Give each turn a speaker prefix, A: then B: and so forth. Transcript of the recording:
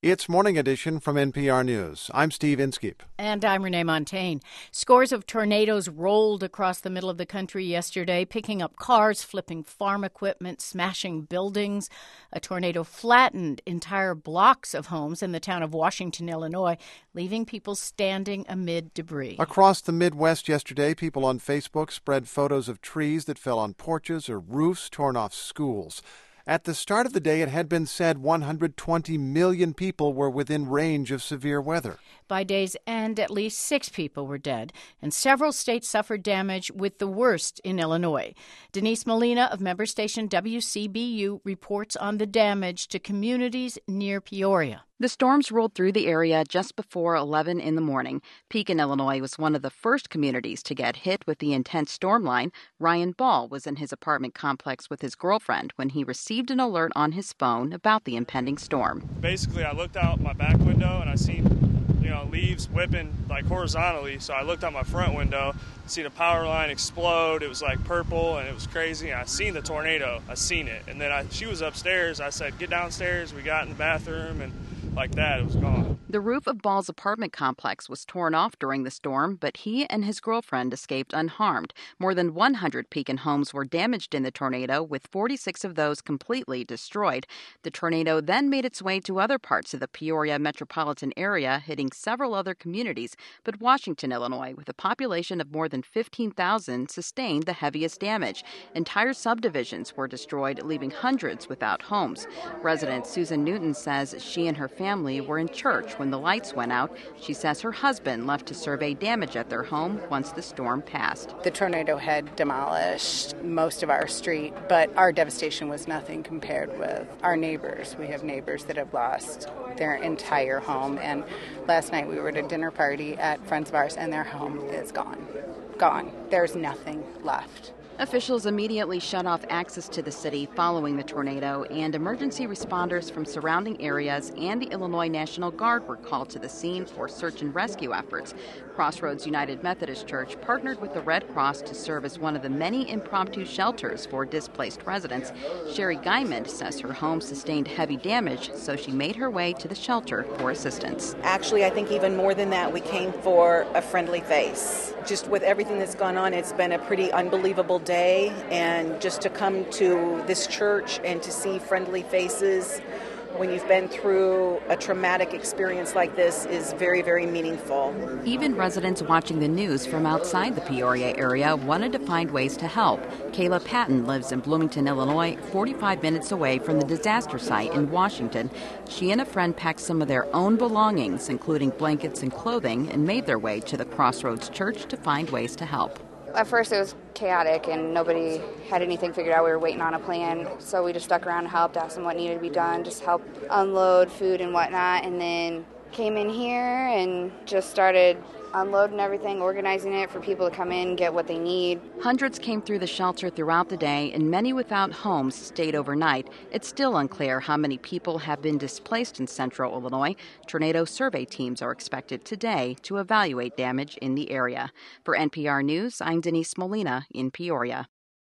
A: It's Morning Edition from NPR News. I'm Steve Inskeep.
B: And I'm Renee Montagne. Scores of tornadoes rolled across the middle of the country yesterday, picking up cars, flipping farm equipment, smashing buildings. A tornado flattened entire blocks of homes in the town of Washington, Illinois, leaving people standing amid debris.
A: Across the Midwest yesterday, people on Facebook spread photos of trees that fell on porches or roofs torn off schools. At the start of the day, it had been said 120 million people were within range of severe weather.
B: By day's end, at least 6 people were dead, and several states suffered damage, with the worst in Illinois. Denise Molina of member station WCBU reports on the damage to communities near Peoria.
C: The storms rolled through the area just before 11 in the morning. Pekin, Illinois was one of the first communities to get hit with the intense storm line. Ryan Ball was in his apartment complex with his girlfriend when he received an alert on his phone about the impending storm.
D: Basically, I looked out my back window and I seen leaves whipping like horizontally. So I looked out my front window, see the power line explode. It was like purple and it was crazy. And I seen the tornado. I seen it. And then she was upstairs. I said, get downstairs. We got in the bathroom and like that, it was gone.
C: The roof of Ball's apartment complex was torn off during the storm, but he and his girlfriend escaped unharmed. More than 100 Pekin homes were damaged in the tornado, with 46 of those completely destroyed. The tornado then made its way to other parts of the Peoria metropolitan area, hitting several other communities. But Washington, Illinois, with a population of more than 15,000, sustained the heaviest damage. Entire subdivisions were destroyed, leaving hundreds without homes. Resident Susan Newton says she and her family were in church when the lights went out. She says her husband left to survey damage at their home once the storm passed.
E: The tornado had demolished most of our street, but our devastation was nothing compared with our neighbors. We have neighbors that have lost their entire home, and last night we were at a dinner party at friends of ours, and their home is gone. Gone. There's nothing left.
C: Officials immediately shut off access to the city following the tornado, and emergency responders from surrounding areas and the Illinois National Guard were called to the scene for search and rescue efforts. Crossroads United Methodist Church partnered with the Red Cross to serve as one of the many impromptu shelters for displaced residents. Sherry Guymond says her home sustained heavy damage, so she made her way to the shelter for assistance.
F: Actually, I think even more than that, we came for a friendly face. Just with everything that's gone on, it's been a pretty unbelievable day, and just to come to this church and to see friendly faces when you've been through a traumatic experience like this is very, very meaningful.
C: Even residents watching the news from outside the Peoria area wanted to find ways to help. Kayla Patton lives in Bloomington, Illinois, 45 minutes away from the disaster site in Washington. She and a friend packed some of their own belongings, including blankets and clothing, and made their way to the Crossroads Church to find ways to help.
G: At first it was chaotic and nobody had anything figured out. We were waiting on a plan, so we just stuck around and helped, asked them what needed to be done, just help unload food and whatnot, and then came in here and just started unloading everything, organizing it for people to come in and get what they need.
C: Hundreds came through the shelter throughout the day, and many without homes stayed overnight. It's still unclear how many people have been displaced in central Illinois. Tornado survey teams are expected today to evaluate damage in the area. For NPR News, I'm Denise Molina in Peoria.